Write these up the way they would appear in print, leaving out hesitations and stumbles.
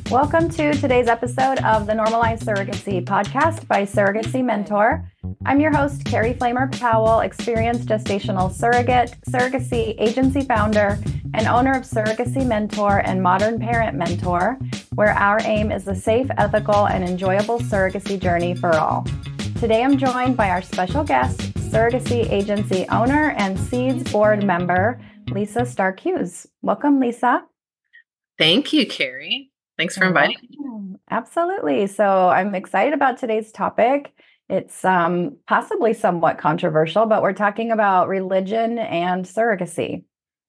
Welcome to today's episode of the Normalized Surrogacy podcast by Surrogacy Mentor. I'm your host, Carrie Flamer Powell, experienced gestational surrogate, surrogacy agency founder, and owner of Surrogacy Mentor and Modern Parent Mentor, where our aim is a safe, ethical, and enjoyable surrogacy journey for all. Today, I'm joined by our special guest, surrogacy agency owner and Seeds board member, Lisa Stark-Hughes. Welcome, Lisa. Thank you, Carrie. Thanks for inviting me. Absolutely. So I'm excited about today's topic. It's possibly somewhat controversial, but we're talking about religion and surrogacy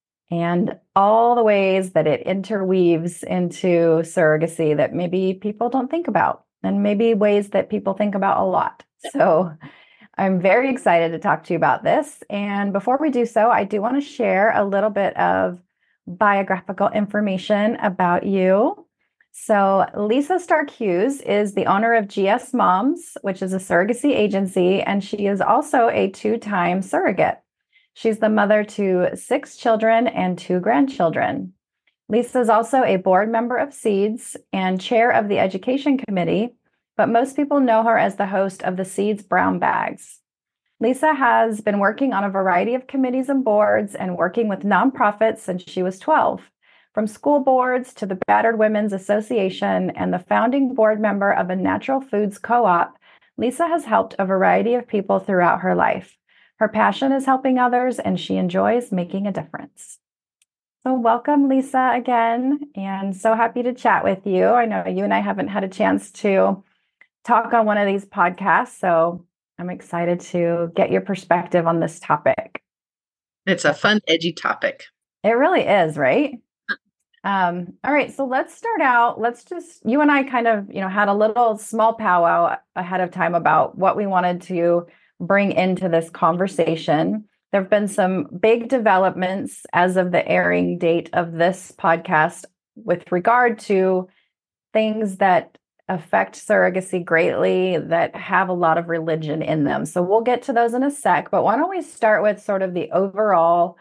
and all the ways that it interweaves into surrogacy that maybe people don't think about, and maybe ways that people think about a lot. So I'm very excited to talk to you about this. And before we do so, I do want to share a little bit of biographical information about you. So Lisa Stark-Hughes is the owner of GS Moms, which is a surrogacy agency, and she is also a two-time surrogate. She's the mother to 6 children and 2 grandchildren. Lisa is also a board member of Seeds and chair of the education committee, but most people know her as the host of the Seeds Brown Bags. Lisa has been working on a variety of committees and boards and working with nonprofits since she was 12. From school boards to the Battered Women's Association and the founding board member of a natural foods co-op, Lisa has helped a variety of people throughout her life. Her passion is helping others, and she enjoys making a difference. So welcome, Lisa, again, and so happy to chat with you. I know you and I haven't had a chance to talk on one of these podcasts, so I'm excited to get your perspective on this topic. It's a fun, edgy topic. It really is, right? All right, so let's start out. You and I kind of, had a little small powwow ahead of time about what we wanted to bring into this conversation. There have been some big developments as of the airing date of this podcast with regard to things that affect surrogacy greatly that have a lot of religion in them. So we'll get to those in a sec, but why don't we start with sort of the overall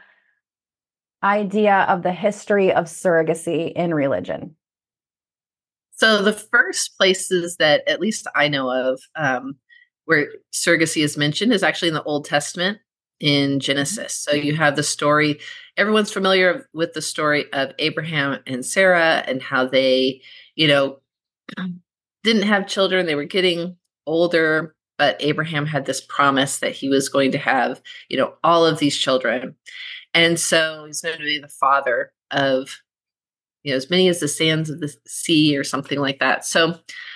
idea of the history of surrogacy in religion? So the first places that at least I know of where surrogacy is mentioned is actually in the Old Testament in Genesis. So you have the story, everyone's familiar with the story of Abraham and Sarah and how they, didn't have children. They were getting older, but Abraham had this promise that he was going to have, all of these children. And so he's going to be the father of, as many as the sands of the sea or something like that. So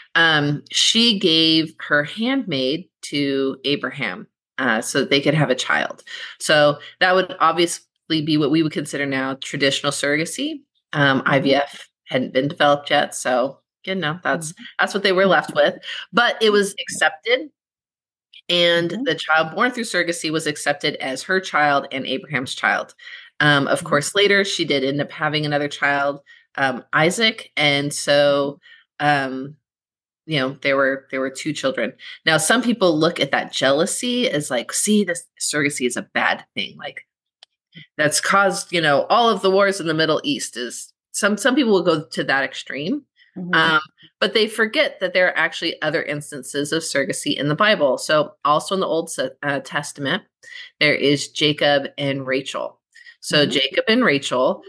she gave her handmaid to Abraham so that they could have a child. So that would obviously be what we would consider now traditional surrogacy. IVF hadn't been developed yet. So, that's what they were left with. But it was accepted. And the child born through surrogacy was accepted as her child and Abraham's child. Of course, later she did end up having another child, Isaac. And so, there were 2 children. Now, some people look at that jealousy as like, see, this surrogacy is a bad thing. Like that's caused, all of the wars in the Middle East is some people will go to that extreme. But they forget that there are actually other instances of surrogacy in the Bible. So also in the Old Testament, there is Jacob and Rachel. So Jacob and Rachel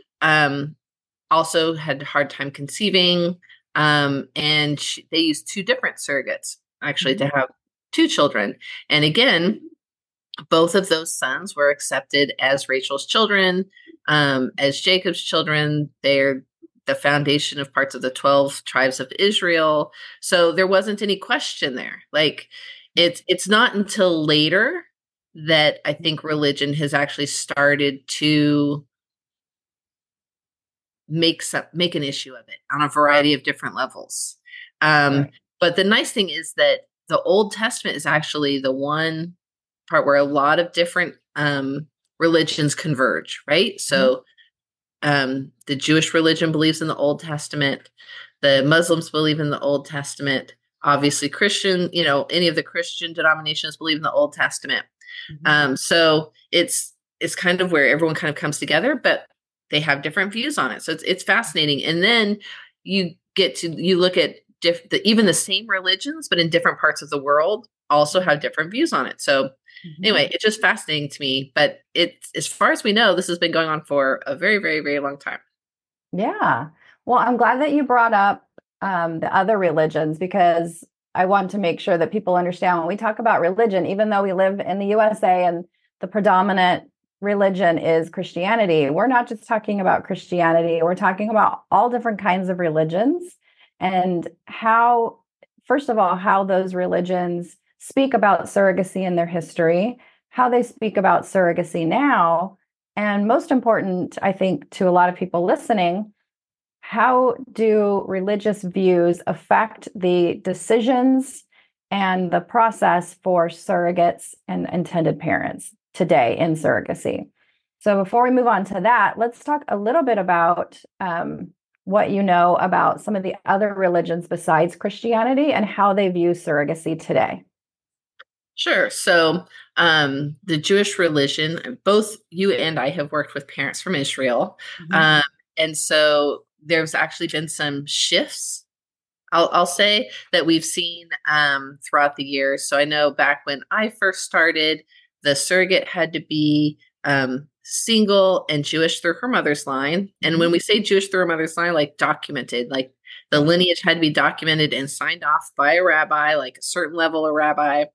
also had a hard time conceiving, and they used 2 different surrogates actually to have 2 children. And again, both of those sons were accepted as Rachel's children, as Jacob's children. They're the foundation of parts of the 12 tribes of Israel. So there wasn't any question there. Like it's not until later that I think religion has actually started to make an issue of it on a variety of different levels. Right. But the nice thing is that the Old Testament is actually the one part where a lot of different religions converge, right? So the Jewish religion believes in the Old Testament. The Muslims believe in the Old Testament. Obviously, Christian, any of the Christian denominations believe in the Old Testament. So it's kind of where everyone kind of comes together, but they have different views on it. So it's fascinating. And then you you look at even the same religions, but in different parts of the world also have different views on it. So anyway, it's just fascinating to me, but as far as we know, this has been going on for a very, very, very long time. Yeah. Well, I'm glad that you brought up the other religions, because I want to make sure that people understand when we talk about religion, even though we live in the USA and the predominant religion is Christianity, we're not just talking about Christianity. We're talking about all different kinds of religions, and how, first of all, how those religions speak about surrogacy in their history, how they speak about surrogacy now, and most important, I think, to a lot of people listening, how do religious views affect the decisions and the process for surrogates and intended parents today in surrogacy? So before we move on to that, let's talk a little bit about what you know about some of the other religions besides Christianity and how they view surrogacy today. Sure. So the Jewish religion, both you and I have worked with parents from Israel. And so there's actually been some shifts, I'll say, that we've seen throughout the years. So I know back when I first started, the surrogate had to be single and Jewish through her mother's line. And when we say Jewish through her mother's line, like documented, like the lineage had to be documented and signed off by a rabbi, like a certain level of rabbi.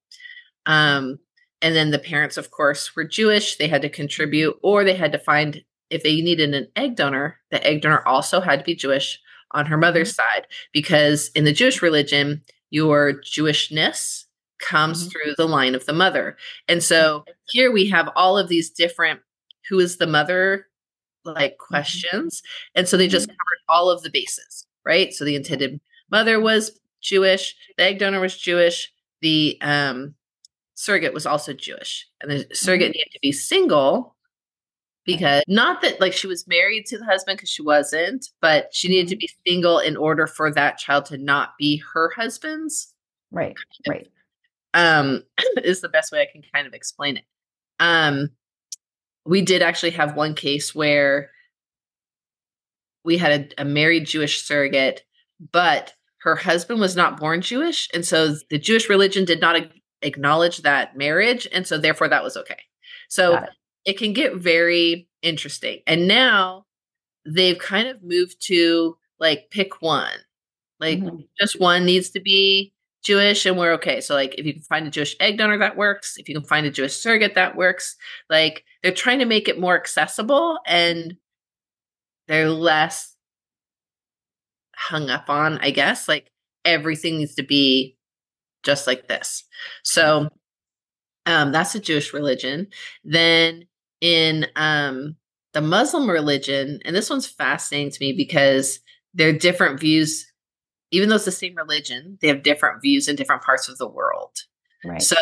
And then the parents, of course, were Jewish. They had to contribute, or they had to find, if they needed an egg donor, the egg donor also had to be Jewish on her mother's side, because in the Jewish religion, your Jewishness comes through the line of the mother. And so here we have all of these different, who is the mother, like questions. And so they just covered all of the bases, right? So the intended mother was Jewish, the egg donor was Jewish, the surrogate was also Jewish, and the surrogate needed to be single, because not that like she was married to the husband, because she wasn't, but she needed to be single in order for that child to not be her husband's. Right. Is the best way I can kind of explain it. We did actually have one case where we had a married Jewish surrogate, but her husband was not born Jewish, and so the Jewish religion did not acknowledge that marriage, and so therefore that was okay. So it can get very interesting. And now they've kind of moved to like pick one, like just one needs to be Jewish and we're okay. So like if you can find a Jewish egg donor, that works. If you can find a Jewish surrogate, that works. Like they're trying to make it more accessible, and they're less hung up on, I guess, like everything needs to be just like this. So that's a Jewish religion. Then in the Muslim religion, and this one's fascinating to me because they're different views, even though it's the same religion, they have different views in different parts of the world. Right. So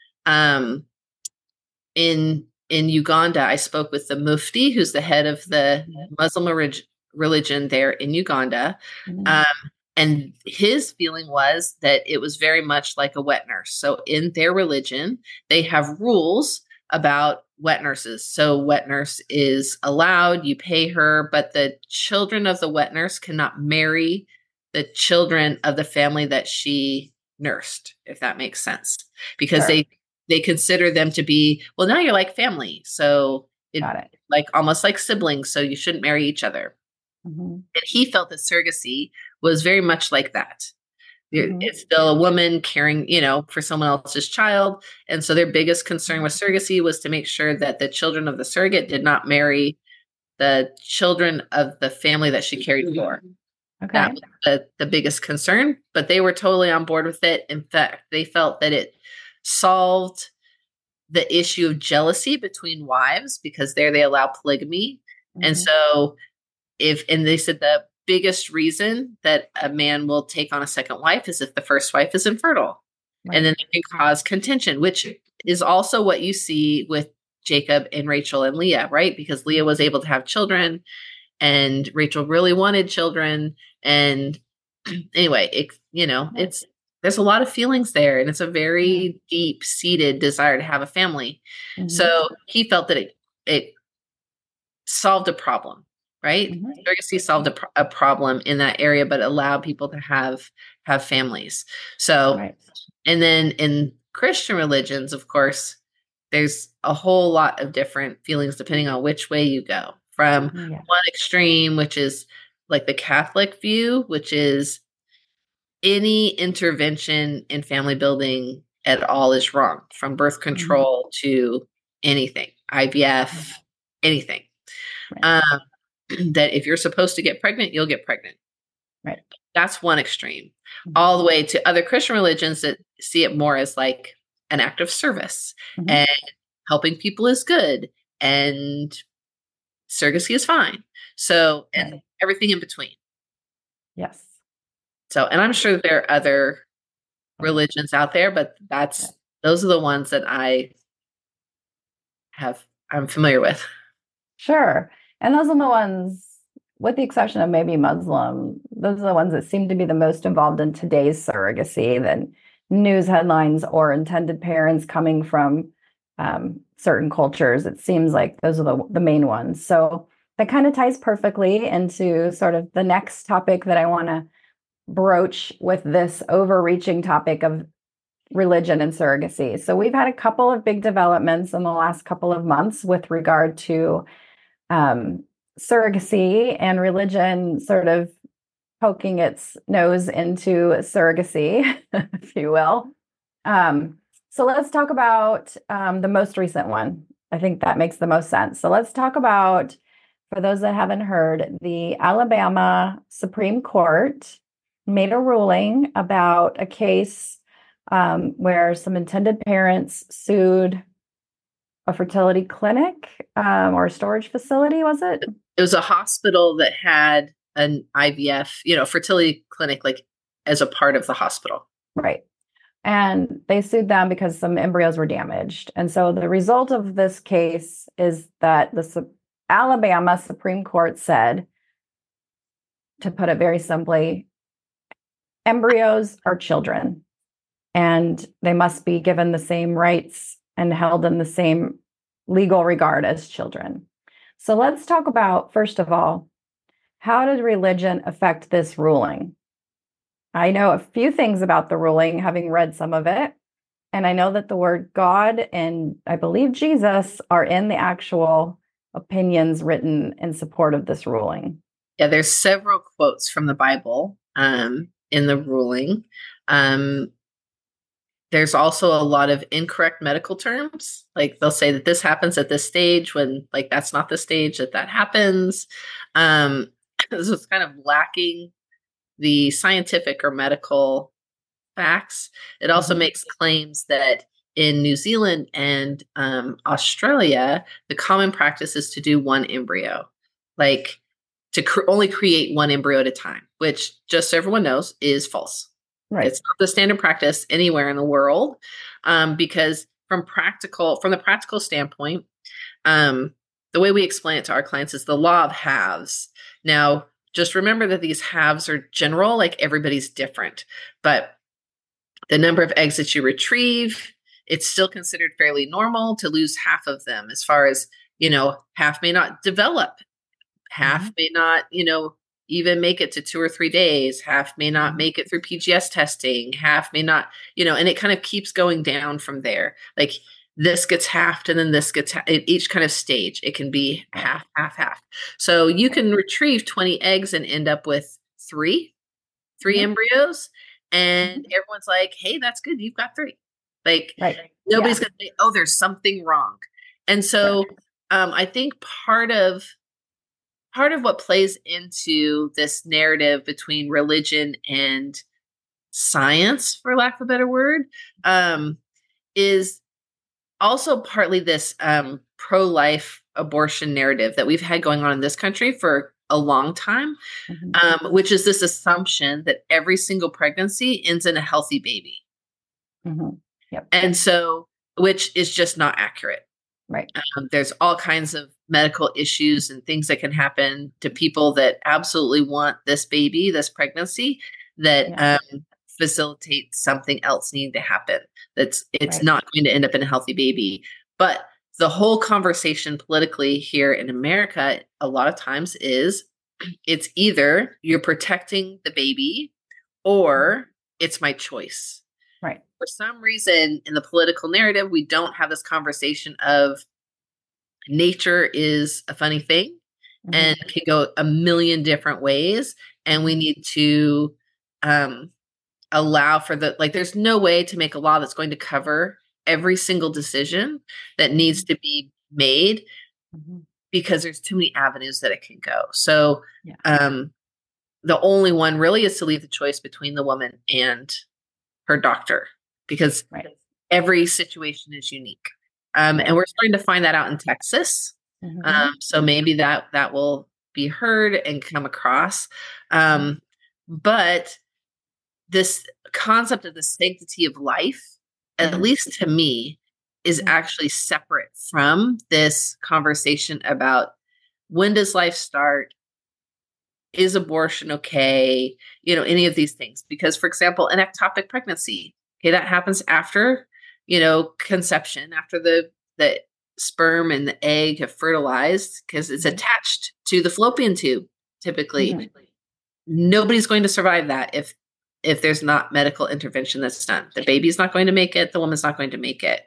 in Uganda, I spoke with the Mufti, who's the head of the Muslim religion there in Uganda. And his feeling was that it was very much like a wet nurse. So in their religion, they have rules about wet nurses. So wet nurse is allowed, you pay her, but the children of the wet nurse cannot marry the children of the family that she nursed, if that makes sense. Because they consider them to be, well, now you're like family. So like almost like siblings. So you shouldn't marry each other. And he felt that surrogacy was very much like that. It's still a woman caring, for someone else's child. And so their biggest concern with surrogacy was to make sure that the children of the surrogate did not marry the children of the family that she cared for. That was the biggest concern, but they were totally on board with it. In fact, they felt that it solved the issue of jealousy between wives, because there they allow polygamy. And so and they said the biggest reason that a man will take on a second wife is if the first wife is infertile. And then it can cause contention, which is also what you see with Jacob and Rachel and Leah, right? Because Leah was able to have children and Rachel really wanted children. And anyway, there's a lot of feelings there, and it's a very deep seated desire to have a family. So he felt that it solved a problem. right? Mhm. Surrogacy solved a problem in that area, but allowed people to have families. So, Right. and then in Christian religions, of course, there's a whole lot of different feelings depending on which way you go. From Yeah. one extreme, which is like the Catholic view, which is any intervention in family building at all is wrong, from birth Mhm. control to anything, IVF, anything. Right. Um, that if you're supposed to get pregnant, you'll get pregnant. Right. That's one extreme. Mhm. All the way to other Christian religions that see it more as like an act of service, Mhm. and helping people is good, and surrogacy is fine. So, and Right. everything in between. Yes. So, and I'm sure there are other Right. religions out there, but Right. those are the ones that I'm familiar with. Sure. And those are the ones, with the exception of maybe Muslim, those are the ones that seem to be the most involved in today's surrogacy, than news headlines or intended parents coming from certain cultures. It seems like those are the main ones. So that kind of ties perfectly into sort of the next topic that I want to broach with this overreaching topic of religion and surrogacy. So we've had a couple of big developments in the last couple of months with regard to um, surrogacy and religion sort of poking its nose into surrogacy, if you will. Um, so let's talk about the most recent one. I think that makes the most sense. So let's talk about, for those that haven't heard, the Alabama Supreme Court made a ruling about a case where some intended parents sued a fertility clinic or a storage facility, was it? It was a hospital that had an IVF, fertility clinic, like as a part of the hospital. Right. And they sued them because some embryos were damaged. And so the result of this case is that the Alabama Supreme Court said, to put it very simply, embryos are children and they must be given the same rights and held in the same legal regard as children. So let's talk about, first of all, how did religion affect this ruling? I know a few things about the ruling, having read some of it. And I know that the word God and I believe Jesus are in the actual opinions written in support of this ruling. Yeah, there's several quotes from the Bible in the ruling. Um, there's also a lot of incorrect medical terms. Like they'll say that this happens at this stage when like that's not the stage that happens. Um, this is kind of lacking the scientific or medical facts. It also Mhm. makes claims that in New Zealand and Australia, the common practice is to do one embryo, like to only create one embryo at a time, which, just so everyone knows, is false. Right. It's not the standard practice anywhere in the world, because from the practical standpoint, um, the way we explain it to our clients is the law of halves. Now, just remember that these halves are general, like everybody's different, but the number of eggs that you retrieve, it's still considered fairly normal to lose half of them, as far as, half may not develop, half Mhm. may not, even make it to 2 or 3 days, half may not Mhm. make it through PGS testing, half may not, and it kind of keeps going down from there. Like this gets halved and then this gets at each kind of stage. It can be Right. half, half, half. So you can retrieve 20 eggs and end up with three Mhm. embryos, and Mhm. everyone's like, hey, that's good, you've got three. Like Right. nobody's Yeah. gonna say, oh, there's something wrong. And Sure. so I think part of what plays into this narrative between religion and science, for lack of a better word, is also partly this pro-life abortion narrative that we've had going on in this country for a long time, Mhm. which is this assumption that every single pregnancy ends in a healthy baby. Mhm. Yep. And so, which is just not accurate. Right. There's all kinds of medical issues and things that can happen to people that absolutely want this baby, this pregnancy, that Yeah. facilitate something else needing to happen. It's Right. not going to end up in a healthy baby. But the whole conversation politically here in America, a lot of times is it's either you're protecting the baby or it's my choice. Right. For some reason in the political narrative, we don't have this conversation of nature is a funny thing and can go a million different ways. And we need to allow for there's no way to make a law that's going to cover every single decision that needs to be made because there's too many avenues that it can go. So the only one really is to leave the choice between the woman and her doctor, because every situation is unique. And we're starting to find that out in Texas. So maybe that will be heard and come across. But this concept of the sanctity of life, at least to me, is actually separate from this conversation about when does life start? Is abortion okay? Any of these things. Because, for example, an ectopic pregnancy, that happens after, conception, after the sperm and the egg have fertilized, because it's attached to the fallopian tube, typically. Nobody's going to survive that if there's not medical intervention that's done. The baby's not going to make it. The woman's not going to make it.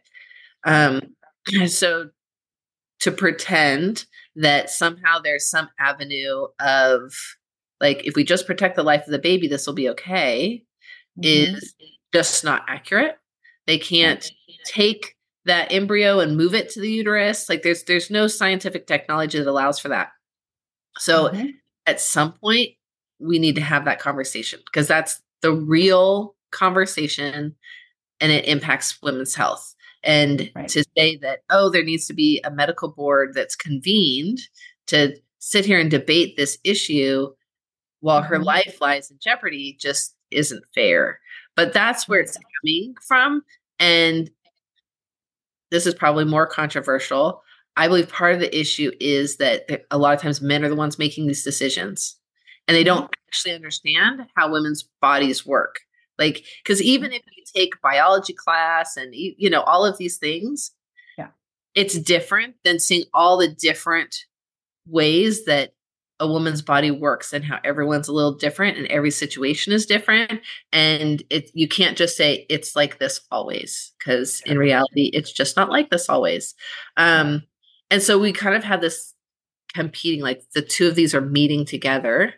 So to pretend that somehow there's some avenue of, like, if we just protect the life of the baby, this will be okay, is just not accurate. They can't take that embryo and move it to the uterus. Like, there's no scientific technology that allows for that. So at some point, we need to have that conversation, because that's the real conversation and it impacts women's health. And to say that, there needs to be a medical board that's convened to sit here and debate this issue while her life lies in jeopardy just isn't fair. But that's where it's coming from. And this is probably more controversial. I believe part of the issue is that a lot of times men are the ones making these decisions, and they don't actually understand how women's bodies work. Like, because even if you take biology class and, all of these things, it's different than seeing all the different ways that a woman's body works and how everyone's a little different and every situation is different. And you can't just say it's like this always, because in reality, it's just not like this always. And so we kind of have this competing, like the two of these are meeting together.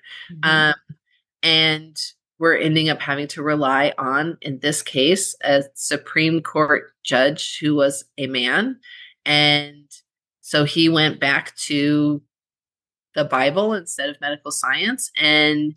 And we're ending up having to rely on, in this case, a Supreme Court judge who was a man. And so he went back to the Bible instead of medical science and,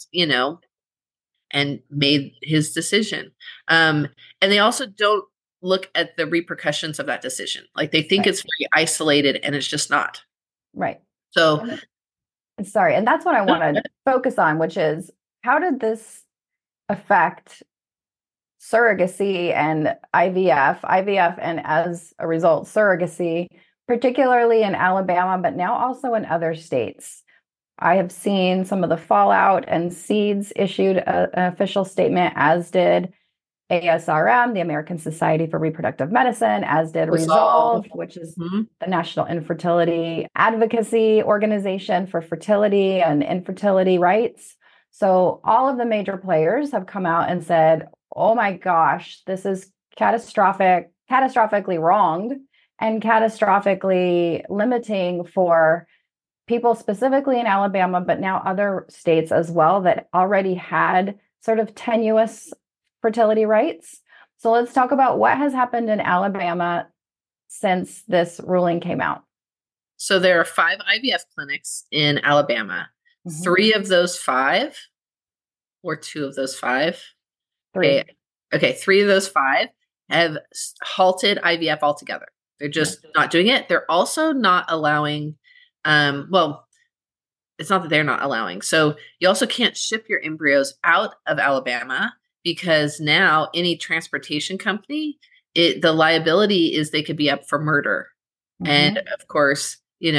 and made his decision. And they also don't look at the repercussions of that decision. Like, they think it's very isolated, and it's just not. Right. So, sorry. And that's what I want to focus on, which is, how did this affect surrogacy and IVF, and as a result, surrogacy, particularly in Alabama, but now also in other states? I have seen some of the fallout, and SEEDS issued an official statement, as did ASRM, the American Society for Reproductive Medicine, as did Resolve, which is the National Infertility Advocacy Organization for fertility and infertility rights. So all of the major players have come out and said, oh my gosh, this is catastrophically wronged and catastrophically limiting for people specifically in Alabama, but now other states as well that already had sort of tenuous fertility rights. So let's talk about what has happened in Alabama since this ruling came out. So there are 5 IVF clinics in Alabama. 3 of those 5, or 2 of those 5? 3. Okay, 3 of those 5 have halted IVF altogether. They're just not doing it. They're also not allowing, well, it's not that they're not allowing. So you also can't ship your embryos out of Alabama, because now any transportation company, the liability is they could be up for murder. And of course,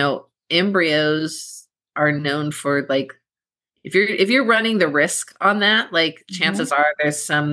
embryos are known for, like, if you're running the risk on that, like, chances are there's some,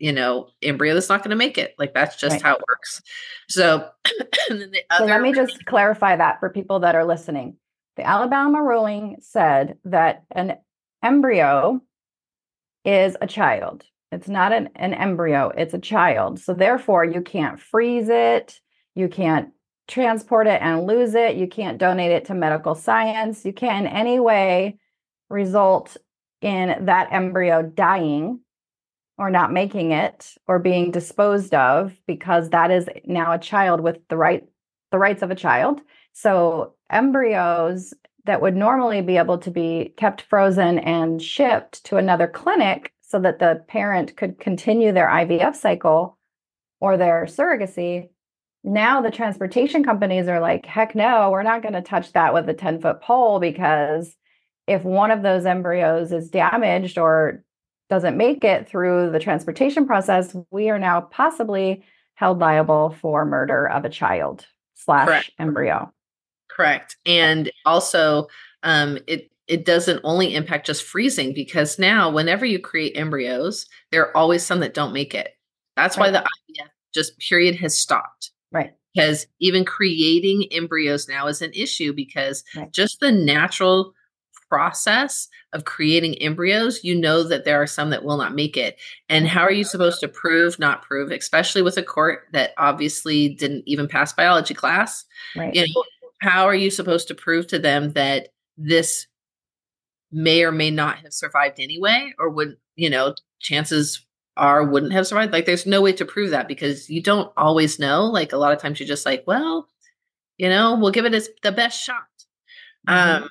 embryo that's not going to make it. Like, that's just Right. how it works. So, and then the So let other, me just clarify that for people that are listening. The Alabama ruling said that an embryo is a child. It's not an embryo, it's a child. So therefore, you can't freeze it, you can't transport it and lose it, you can't donate it to medical science, you can't in any way result in that embryo dying or not making it or being disposed of, because that is now a child with the rights of a child. So embryos that would normally be able to be kept frozen and shipped to another clinic so that the parent could continue their IVF cycle or their surrogacy, now the transportation companies are like, heck no, we're not going to touch that with a 10-foot pole, because if one of those embryos is damaged or doesn't make it through the transportation process, we are now possibly held liable for murder of a child correct, / embryo. correct. And also, it doesn't only impact just freezing, because now whenever you create embryos, there are always some that don't make it. That's why Right. the IVF just period has stopped. Right. Because even creating embryos now is an issue, because Right. just the natural process of creating embryos, that there are some that will not make it. And how are you supposed to prove, not prove, especially with a court that obviously didn't even pass biology class? Right. How are you supposed to prove to them that this may or may not have survived anyway, or would, chances are wouldn't have survived? Like, there's no way to prove that, because you don't always know. Like, a lot of times you're just like, well, we'll give it the best shot. Mhm.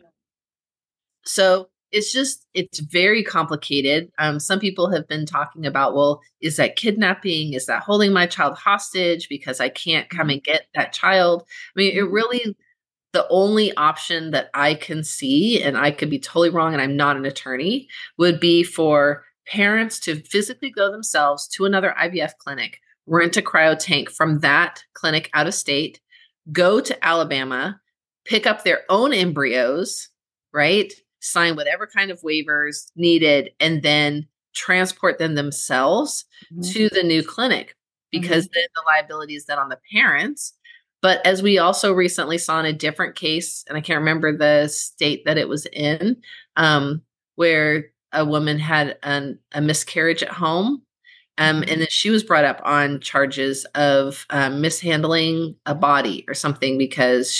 So it's very complicated. Some people have been talking about, well, is that kidnapping? Is that holding my child hostage because I can't come and get that child? I mean, it really, the only option that I can see, and I could be totally wrong, and I'm not an attorney, would be for parents to physically go themselves to another IVF clinic, rent a cryo tank from that clinic out of state, go to Alabama, pick up their own embryos, right? Sign whatever kind of waivers needed, and then transport them themselves Mhm. to the new clinic, because then the liability is then on the parents. But as we also recently saw in a different case, and I can't remember the state that it was in, where a woman had a miscarriage at home. And then she was brought up on charges of mishandling a body or something, because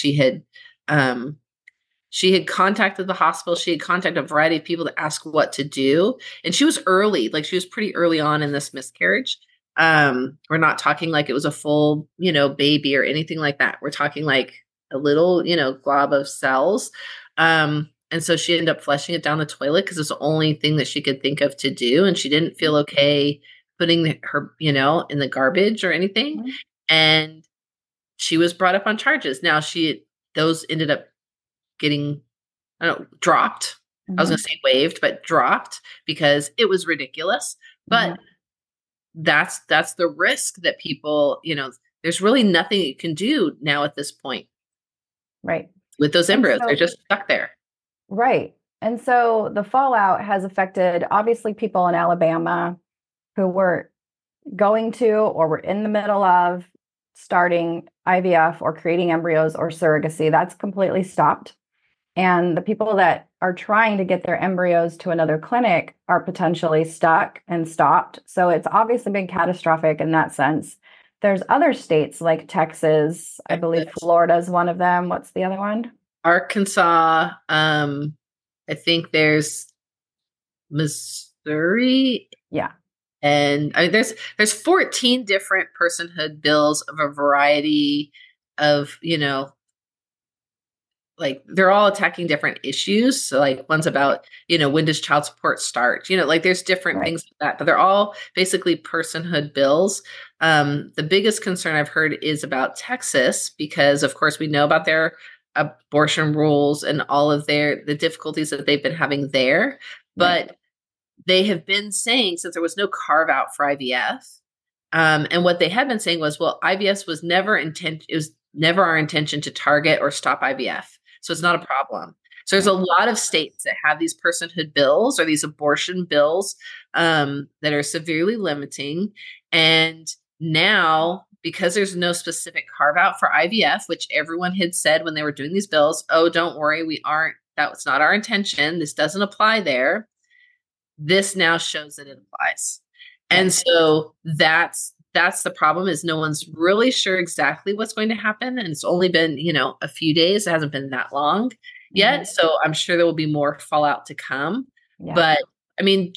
she had contacted the hospital. She had contacted a variety of people to ask what to do. And she was early, like she was pretty early on in this miscarriage. We're not talking like it was a full, baby or anything like that. We're talking like a little, glob of cells. And so she ended up flushing it down the toilet because it's the only thing that she could think of to do. And she didn't feel okay putting her, in the garbage or anything. Mhm. And she was brought up on charges. Now those ended up getting, I don't know, dropped. I was going to say waived, but dropped, because it was ridiculous. But that's the risk that people, there's really nothing you can do now at this point. Right. With those embryos. They're just stuck there. Right. And so the fallout has affected, obviously, people in Alabama who were going to or were in the middle of starting IVF or creating embryos or surrogacy. That's completely stopped. And the people that are trying to get their embryos to another clinic are potentially stuck and stopped. So it's obviously been catastrophic in that sense. There's other states like Texas, I believe Florida is one of them. What's the other one? Arkansas. I think there's Missouri. Yeah. And I mean, there's 14 different personhood bills of a variety of, like, they're all attacking different issues. So like, one's about, when does child support start? Like, there's different things like that, but they're all basically personhood bills. The biggest concern I've heard is about Texas, because of course we know about their abortion rules and all of the difficulties that they've been having there. But they have been saying, since there was no carve out for IVF, and what they had been saying was, well, IVF it was never our intention to target or stop IVF. So it's not a problem. So there's a lot of states that have these personhood bills or these abortion bills that are severely limiting. And now, because there's no specific carve out for IVF, which everyone had said when they were doing these bills, oh, don't worry, that was not our intention. This doesn't apply there. This now shows that it applies. And Right. so that's the problem, is no one's really sure exactly what's going to happen. And it's only been, a few days. It hasn't been that long yet. Mhm. So I'm sure there will be more fallout to come. Yeah. But I mean,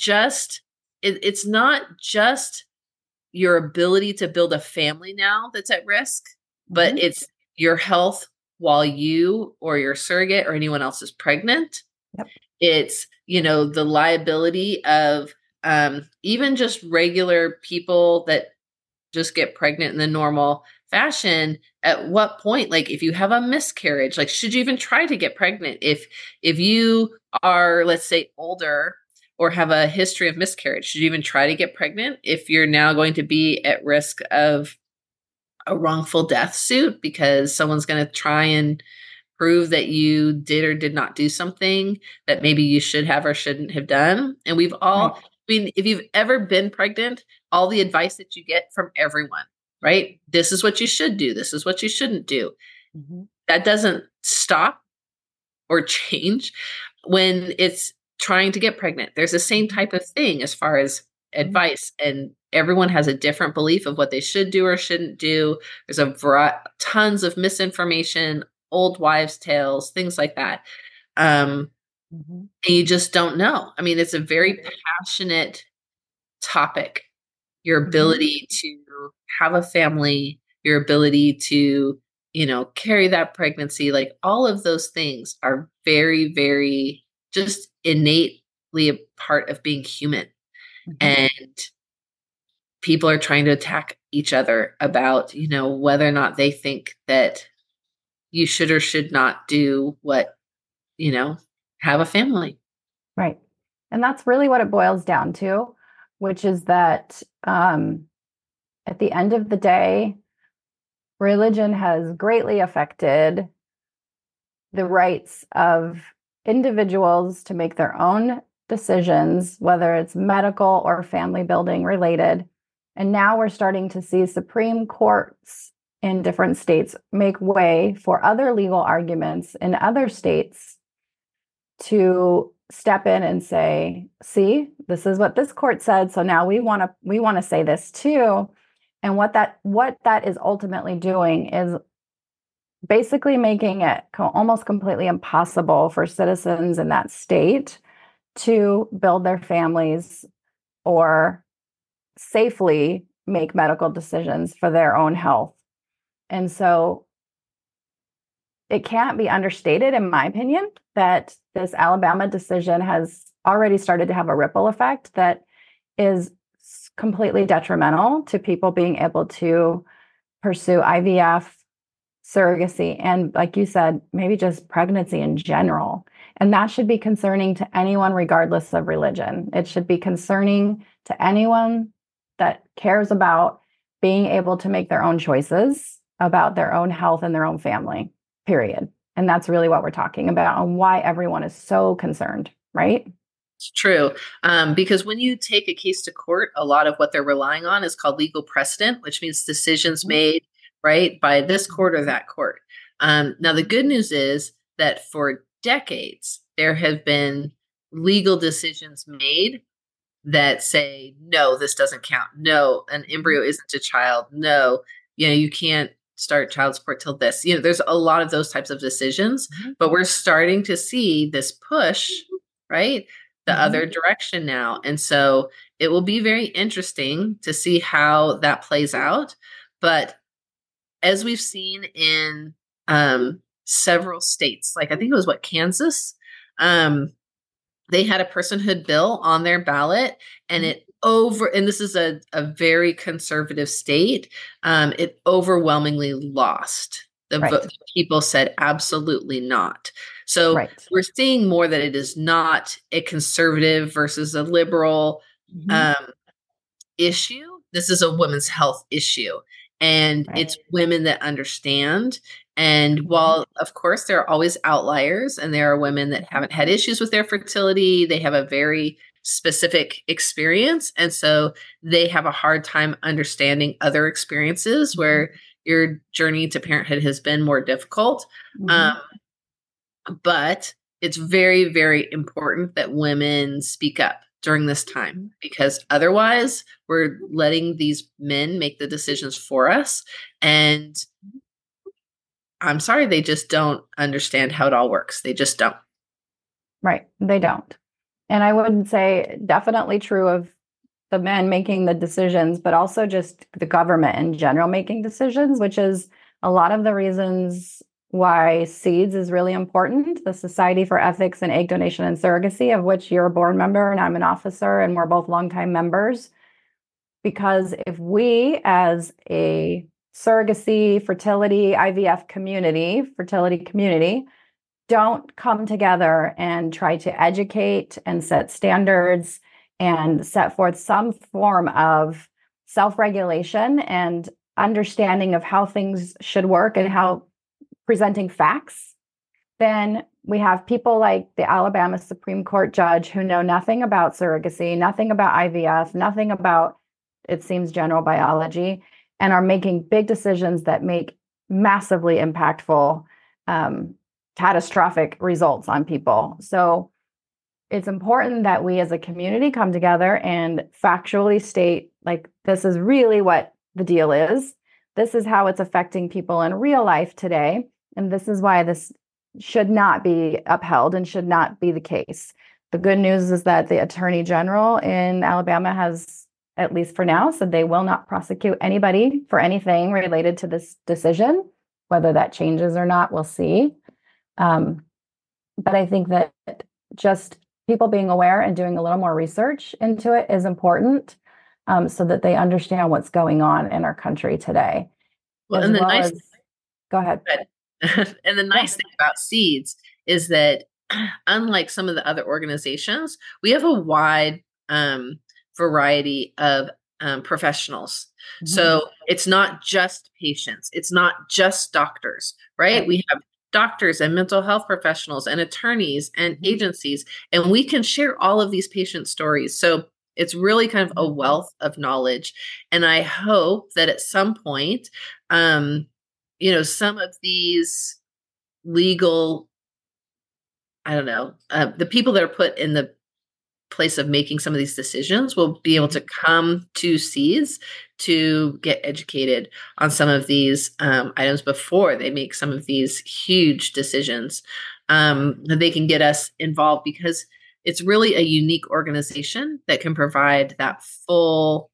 it's not just your ability to build a family now that's at risk, but Mhm. it's your health while you or your surrogate or anyone else is pregnant. Yep. It's, the liability of even just regular people that just get pregnant in the normal fashion. At what point, like if you have a miscarriage, like should you even try to get pregnant? If you are, let's say, older or have a history of miscarriage, should you even try to get pregnant if you're now going to be at risk of a wrongful death suit because someone's going to try and prove that you did or did not do something that maybe you should have or shouldn't have done? And we've Right. all, I mean, if you've ever been pregnant, all the advice that you get from everyone, right? This is what you should do. This is what you shouldn't do. Mhm. That doesn't stop or change when it's trying to get pregnant. There's the same type of thing as far as Mhm. advice, and everyone has a different belief of what they should do or shouldn't do. There's tons of misinformation, old wives' tales, things like that. Um, Mhm. and you just don't know. I mean, it's a very Right. passionate topic. Your Mhm. ability to have a family, your ability to, carry that pregnancy, like all of those things are very, very just innately a part of being human. Mhm. And people are trying to attack each other about, whether or not they think that you should or should not do what, you know, have a family. Right. And that's really what it boils down to, which is that at the end of the day, religion has greatly affected the rights of individuals to make their own decisions, whether it's medical or family building related. And now we're starting to see Supreme Courts in different states make way for other legal arguments in other states to step in and say, see, this is what this court said, so now we want to say this too. And what that is ultimately doing is basically making it almost completely impossible for citizens in that state to build their families or safely make medical decisions for their own health. And so it can't be understated, in my opinion, that this Alabama decision has already started to have a ripple effect that is completely detrimental to people being able to pursue IVF, surrogacy, and like you said, maybe just pregnancy in general. And that should be concerning to anyone, regardless of religion. It should be concerning to anyone that cares about being able to make their own choices about their own health and their own family, period. And that's really what we're talking about and why everyone is so concerned, right? It's true. Because when you take a case to court, a lot of what they're relying on is called legal precedent, which means decisions Mhm. made, right, by this court or that court. Now, the good news is that for decades, there have been legal decisions made that say, no, this doesn't count. No, an Mhm. embryo isn't a child. No, you can't start child support till this. There's a lot of those types of decisions, Mhm. but we're starting to see this push, right? The Mhm. other direction now. And so it will be very interesting to see how that plays out. But as we've seen in several states, like I think it was Kansas, um, they had a personhood bill on their ballot, and Mhm. and this is a very conservative state, it overwhelmingly lost. Right. The people said absolutely not. So Right. we're seeing more that it is not a conservative versus a liberal Mhm. um, issue. This is a women's health issue. and Right. it's women that understand. And while, of course, there are always outliers, and there are women that haven't had issues with their fertility, they have a very specific experience. And so they have a hard time understanding other experiences where your journey to parenthood has been more difficult. Um, Mhm. but it's very, very important that women speak up during this time, Mhm. because otherwise we're letting these men make the decisions for us. And I'm sorry, they just don't understand how it all works. They just don't. Right. They don't. And I would say definitely true of the men making the decisions, but also just the government in general making decisions, which is a lot of the reasons why SEEDS is really important, the Society for Ethics in Egg Donation and Surrogacy, of which you're a board member and I'm an officer, and we're both longtime members. Because if we, as a surrogacy, fertility, IVF community, fertility community, don't come together and try to educate and set standards and set forth some form of self-regulation and understanding of how things should work and how presenting facts, then we have people like the Alabama Supreme Court judge who know nothing about surrogacy, nothing about IVF, nothing about, it seems, general biology, and are making big decisions that make massively impactful, catastrophic results on people. So it's important that we as a community come together and factually state, like, this is really what the deal is. This is how it's affecting people in real life today. And this is why this should not be upheld and should not be the case. The good news is that the Attorney General in Alabama has, at least for now, said they will not prosecute anybody for anything related to this decision. Whether that changes or not, we'll see. But I think that just people being aware and doing a little more research into it is important, so that they understand what's going on in our country today, Well, as and the well nice as, go ahead. and the Yeah. nice thing about Seeds is that unlike some of the other organizations, we have a wide variety of professionals. Mhm. So it's not just patients, it's not just doctors, right? Right. We have doctors and mental health professionals and attorneys and Mhm. agencies, and we can share all of these patient stories. So it's really kind of a Mhm. wealth of knowledge. And I hope that at some point, um, some of these legal, I don't know, the people that are put in the place of making some of these decisions will be able to come to Seeds to get educated on some of these items before they make some of these huge decisions. That they can get us involved, because it's really a unique organization that can provide that full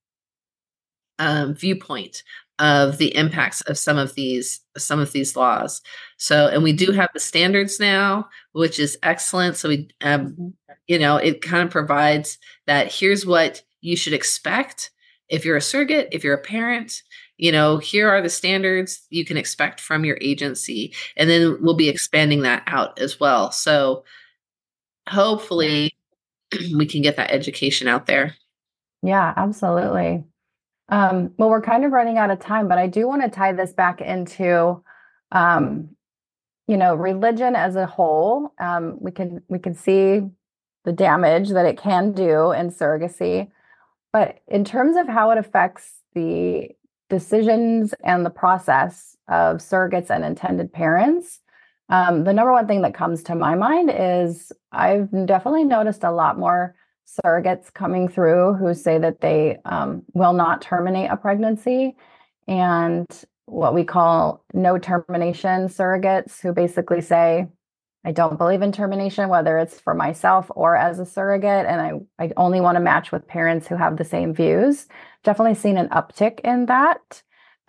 viewpoint of the impacts of some of these laws. So, and we do have the standards now, which is excellent. So we, Mhm. it kind of provides that here's what you should expect if you're a surrogate, if you're a parent. Here are the standards you can expect from your agency, and then we'll be expanding that out as well. So hopefully, we can get that education out there. Yeah, absolutely. Well, we're kind of running out of time, but I do want to tie this back into, um, religion as a whole. We can see the damage that it can do in surrogacy, but in terms of how it affects the decisions and the process of surrogates and intended parents, the number one thing that comes to my mind is I've definitely noticed a lot more surrogates coming through who say that they will not terminate a pregnancy, and what we call no termination surrogates, who basically say, I don't believe in termination, whether it's for myself or as a surrogate, and I only want to match with parents who have the same views. Definitely seen an uptick in that.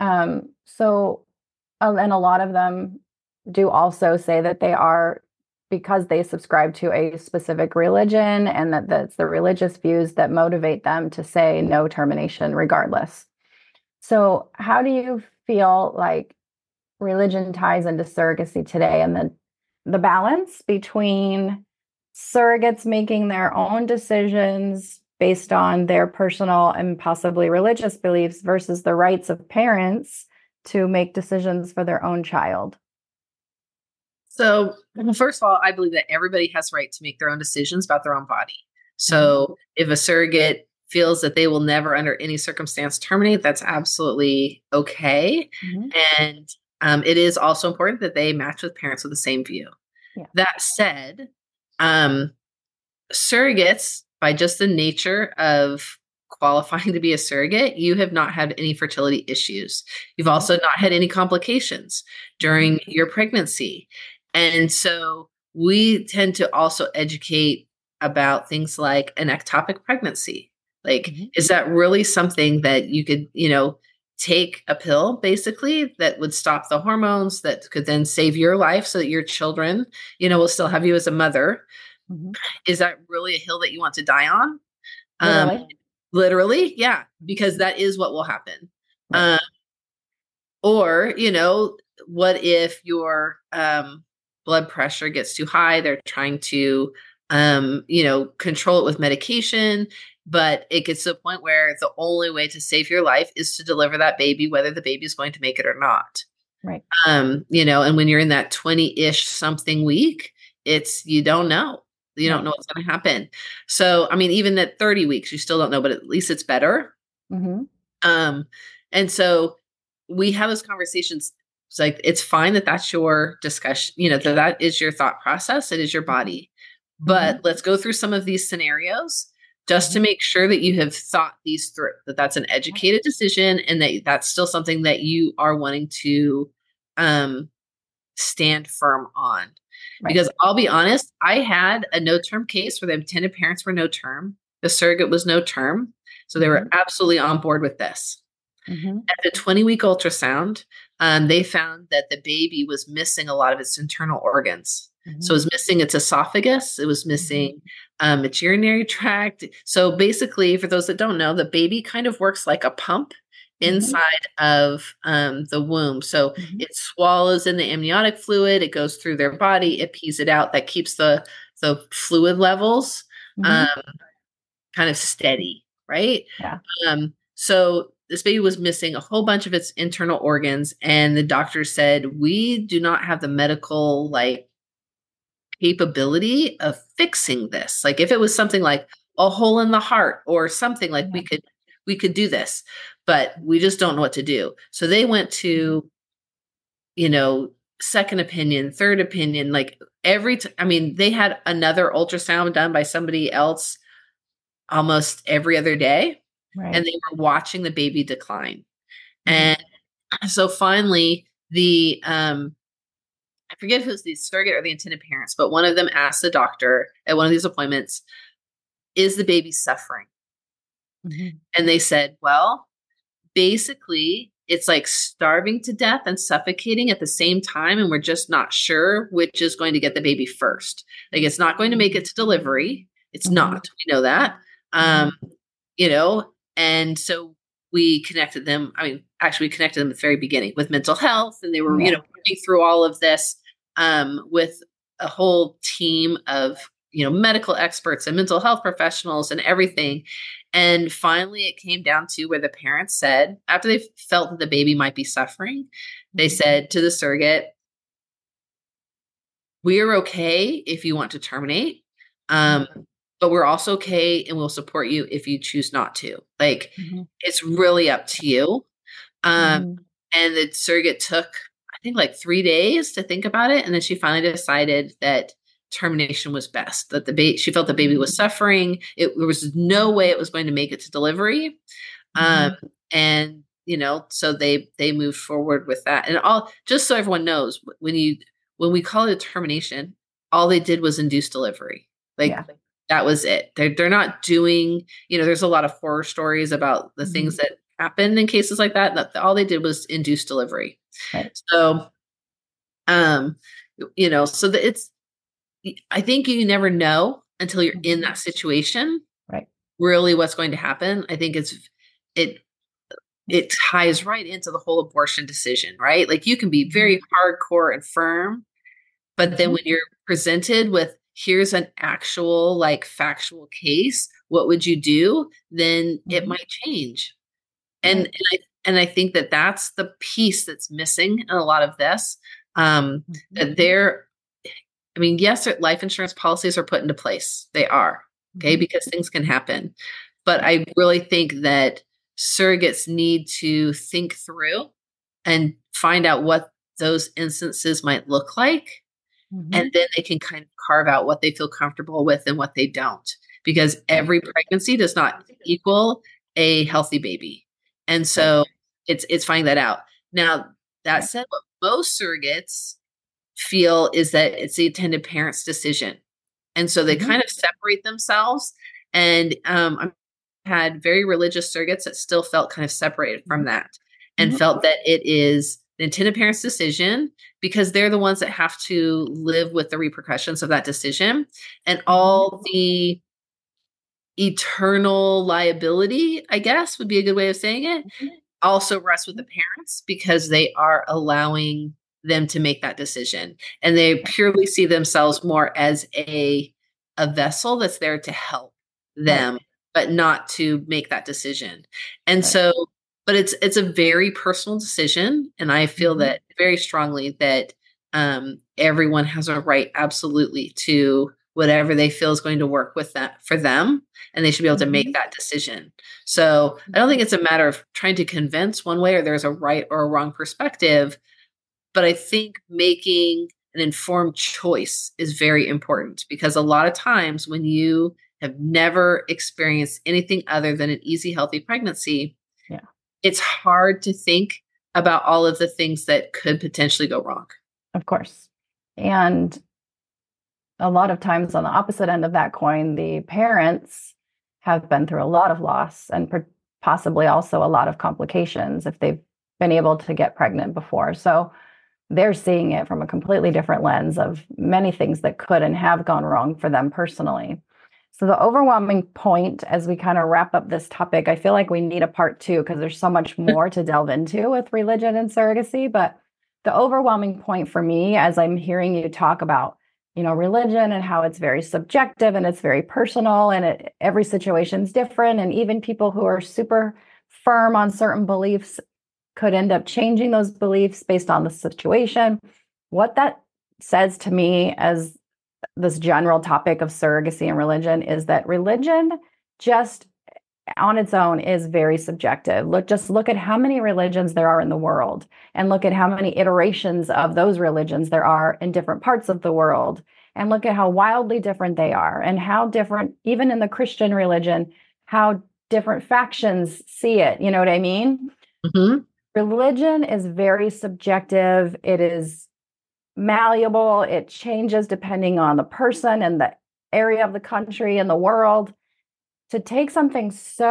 And a lot of them do also say that they are, because they subscribe to a specific religion, and that that's the religious views that motivate them to say no termination regardless. So, how do you feel like religion ties into surrogacy today, and the balance between surrogates making their own decisions based on their personal and possibly religious beliefs versus the rights of parents to make decisions for their own child? So, first of all, I believe that everybody has right to make their own decisions about their own body. So, if a surrogate feels that they will never, under any circumstance, terminate, that's absolutely okay. Mm-hmm. And it is also important that they match with parents with the same view. Yeah. That said, surrogates, by just the nature of qualifying to be a surrogate, you have not had any fertility issues. You've also not had any complications during your pregnancy. And so we tend to also educate about things like an ectopic pregnancy. Like, is that really something that you could, take a pill basically that would stop the hormones that could then save your life so that your children, will still have you as a mother? Is that really a hill that you want to die on? Literally, yeah, because that is what will happen. Right. Or, what if your blood pressure gets too high? They're trying to, control it with medication, but it gets to a point where the only way to save your life is to deliver that baby, whether the baby is going to make it or not. Right. And when you're in that 20-ish something week, you don't know. You don't know what's going to happen. So, even at 30 weeks, you still don't know, but at least it's better. And so we have those conversations. It's like, it's fine that that's your discussion, that is your thought process. It is your body. But let's go through some of these scenarios just to make sure that you have thought these through, that that's an educated decision and that that's still something that you are wanting to stand firm on. Right. Because I'll be honest, I had a no-term case where the intended parents were no-term. The surrogate was no-term. So they were absolutely on board with this. At the 20-week ultrasound, they found that the baby was missing a lot of its internal organs. So it was missing its esophagus. It was missing its urinary tract. So basically, for those that don't know, the baby kind of works like a pump inside of the womb. So it swallows in the amniotic fluid, it goes through their body, it pees it out. That keeps the fluid levels kind of steady, right? Yeah. So this baby was missing a whole bunch of its internal organs, and the doctor said, we do not have the medical capability of fixing this. Like, if it was something like a hole in the heart or something, like we could do this, but we just don't know what to do. So they went to, second opinion, third opinion, like they had another ultrasound done by somebody else almost every other day. Right. And they were watching the baby decline. And so finally I forget if it was the surrogate or the intended parents, but one of them asked the doctor at one of these appointments, is the baby suffering? And they said, well, basically it's like starving to death and suffocating at the same time. And we're just not sure which is going to get the baby first. Like, it's not going to make it to delivery. It's not, we know that, and so we connected them. We connected them at the very beginning with mental health, and they were, working through all of this with a whole team of, medical experts and mental health professionals and everything. And finally, it came down to where the parents said, after they felt that the baby might be suffering, they said to the surrogate, we're okay if you want to terminate, but we're also okay and we'll support you if you choose not to. Like, it's really up to you. And the surrogate took, I think, like 3 days to think about it. And then she finally decided that termination was best, that she felt the baby was suffering. There was no way it was going to make it to delivery. And, so they moved forward with that. And just so everyone knows, when we call it a termination, all they did was induce delivery. That was it. They're not doing, there's a lot of horror stories about the things that happen in cases like that. All they did was induce delivery. Right. So, I think you never know until you're in that situation, right? Really what's going to happen. I think it ties right into the whole abortion decision, right? Like, you can be very hardcore and firm, but then when you're presented with, here's an actual like factual case, what would you do? Then it Mhm. might change. And, Right. and I think that that's the piece that's missing in a lot of this. Mhm. That there, I mean, yes, life insurance policies are put into place. They are, okay, Mhm. because things can happen. But Right. I really think that surrogates need to think through and find out what those instances might look like. And Mhm. then they can kind of carve out what they feel comfortable with and what they don't. Because Right. every pregnancy does not equal a healthy baby. And Right. so it's finding that out. Now, that Right. said, what most surrogates feel is that it's the intended parent's decision. And so they Mhm. kind of separate themselves. And I've had very religious surrogates that still felt kind of separated from Mhm. that and Mhm. felt that it is the intended parent's decision because they're the ones that have to live with the repercussions of that decision. And Mhm. all the eternal liability, I guess would be a good way of saying it, Mhm. also rests with the parents because they are allowing them to make that decision. And they purely see themselves more as a vessel that's there to help Right. them, but not to make that decision. And Right. so, but it's a very personal decision. And I feel Mhm. that very strongly that everyone has a right absolutely to whatever they feel is going to work with that for them. And they should be able to make Mhm. that decision. So I don't think it's a matter of trying to convince one way or there's a right or a wrong perspective, but I think making an informed choice is very important because a lot of times when you have never experienced anything other than an easy, healthy pregnancy, Yeah. it's hard to think about all of the things that could potentially go wrong. Of course. And a lot of times on the opposite end of that coin, the parents have been through a lot of loss and possibly also a lot of complications if they've been able to get pregnant before. So they're seeing it from a completely different lens of many things that could and have gone wrong for them personally. So, the overwhelming point as we kind of wrap up this topic, I feel like we need a part two because there's so much more to delve into with religion and surrogacy. But the overwhelming point for me, as I'm hearing you talk about, religion and how it's very subjective and it's very personal and every situation is different. And even people who are super firm on certain beliefs could end up changing those beliefs based on the situation. What that says to me as this general topic of surrogacy and religion is that religion just on its own is very subjective. Look at how many religions there are in the world and look at how many iterations of those religions there are in different parts of the world and look at how wildly different they are and how different even in the Christian religion how different factions see it. You know what I mean? Mhm. Religion is very subjective. It is malleable. It changes depending on the person and the area of the country and the world. To take something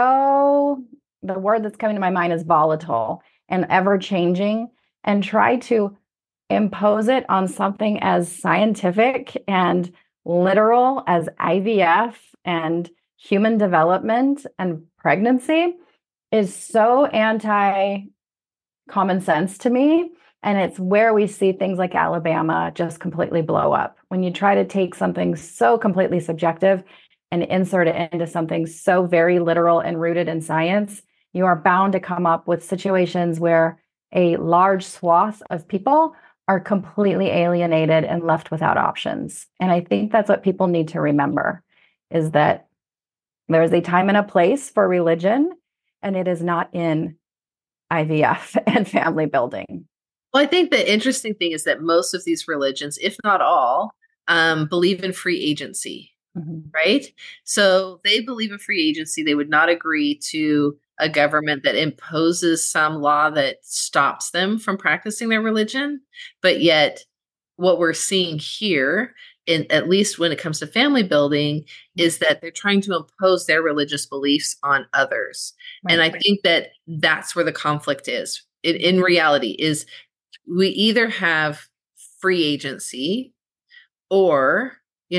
so, the word that's coming to my mind is volatile and ever changing, and try to impose it on something as scientific and literal as IVF and human development and pregnancy is so anti common sense to me. And it's where we see things like Alabama just completely blow up. When you try to take something so completely subjective and insert it into something so very literal and rooted in science, you are bound to come up with situations where a large swath of people are completely alienated and left without options. And I think that's what people need to remember is that there is a time and a place for religion, and it is not in IVF and family building. Well, I think the interesting thing is that most of these religions, if not all, believe in free agency, Mhm. right? So they believe in free agency. They would not agree to a government that imposes some law that stops them from practicing their religion. But yet, what we're seeing here, in at least when it comes to family building, is that they're trying to impose their religious beliefs on others. And Right. I think that that's where the conflict is. In reality, is we either have free agency or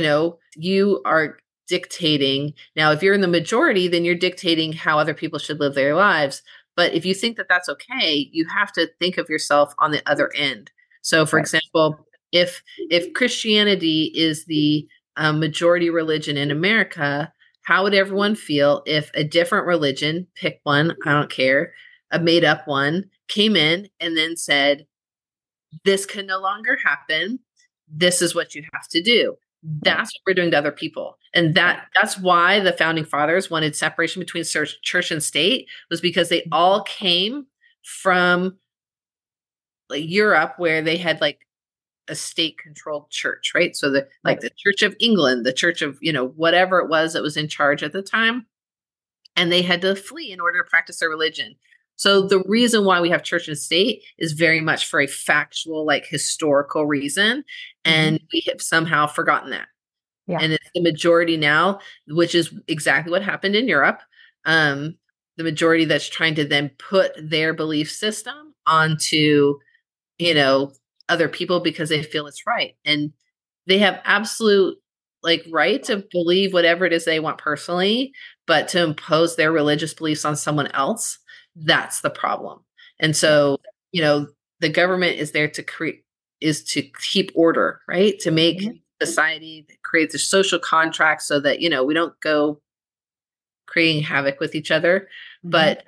you are dictating. Now if you're in the majority, then you're dictating how other people should live their lives. But if you think that that's okay, you have to think of yourself on the other end. So for Right. example, if Christianity is the majority religion in America, how would everyone feel if a different religion, pick one, I don't care, a made up one, came in and then said, this can no longer happen. This is what you have to do. That's what we're doing to other people. And that's why the founding fathers wanted separation between church and state, was because they all came from like Europe, where they had like a state controlled church, right? So the Church of England, the Church of, whatever it was that was in charge at the time. And they had to flee in order to practice their religion. So the reason why we have church and state is very much for a factual, like historical reason. And we have somehow forgotten that. Yeah. And it's the majority now, which is exactly what happened in Europe. The majority that's trying to then put their belief system onto, other people because they feel it's right. And they have absolute right to believe whatever it is they want personally, but to impose their religious beliefs on someone else, that's the problem. And so, the government is there to keep order, right? To make society that creates a social contract so that, we don't go creating havoc with each other, but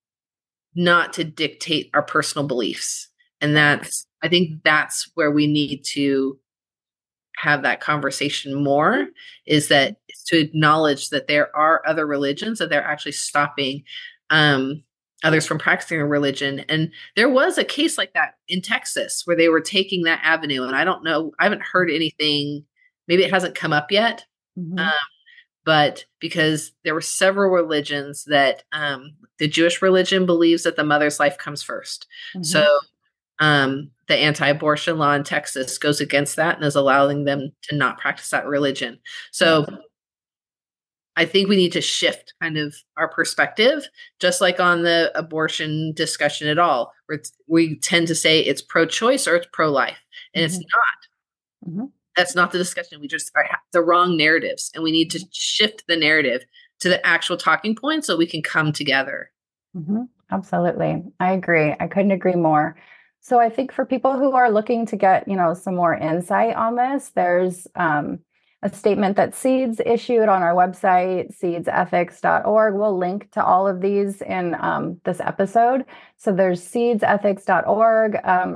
not to dictate our personal beliefs. And I think that's where we need to have that conversation more, is to acknowledge that there are other religions, that they're actually stopping others from practicing a religion. And there was a case like that in Texas where they were taking that avenue. And I don't know, I haven't heard anything, maybe it hasn't come up yet. But because there were several religions that the Jewish religion believes that the mother's life comes first. So the anti-abortion law in Texas goes against that and is allowing them to not practice that religion. So I think we need to shift kind of our perspective, just like on the abortion discussion at all, where we tend to say it's pro-choice or it's pro-life, and it's not. That's not the discussion. We just are the wrong narratives, and we need to shift the narrative to the actual talking point so we can come together. Absolutely. I agree. I couldn't agree more. So I think for people who are looking to get, some more insight on this, there's a statement that Seeds issued on our website, seedsethics.org. We'll link to all of these in this episode. So there's seedsethics.org.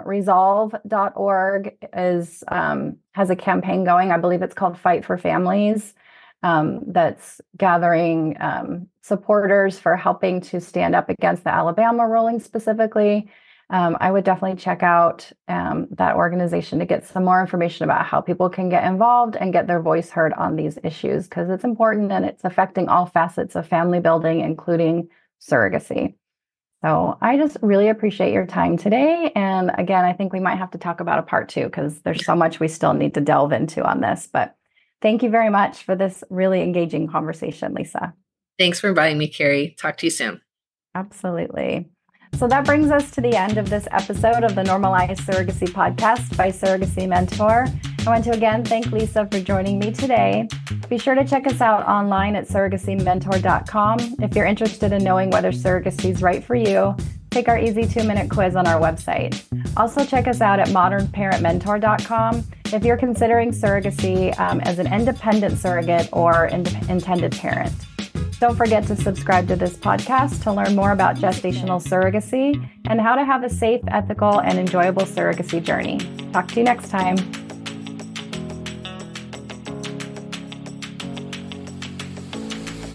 Resolve.org has a campaign going. I believe it's called Fight for Families. That's gathering supporters for helping to stand up against the Alabama ruling specifically. I would definitely check out that organization to get some more information about how people can get involved and get their voice heard on these issues, because it's important and it's affecting all facets of family building, including surrogacy. So I just really appreciate your time today. And again, I think we might have to talk about a part 2, because there's so much we still need to delve into on this. But thank you very much for this really engaging conversation, Lisa. Thanks for inviting me, Carrie. Talk to you soon. Absolutely. So that brings us to the end of this episode of the Normalized Surrogacy Podcast by Surrogacy Mentor. I want to again thank Lisa for joining me today. Be sure to check us out online at surrogacymentor.com. If you're interested in knowing whether surrogacy is right for you, take our easy 2-minute quiz on our website. Also check us out at modernparentmentor.com if you're considering surrogacy as an independent surrogate or intended parent. Don't forget to subscribe to this podcast to learn more about gestational surrogacy and how to have a safe, ethical, and enjoyable surrogacy journey. Talk to you next time.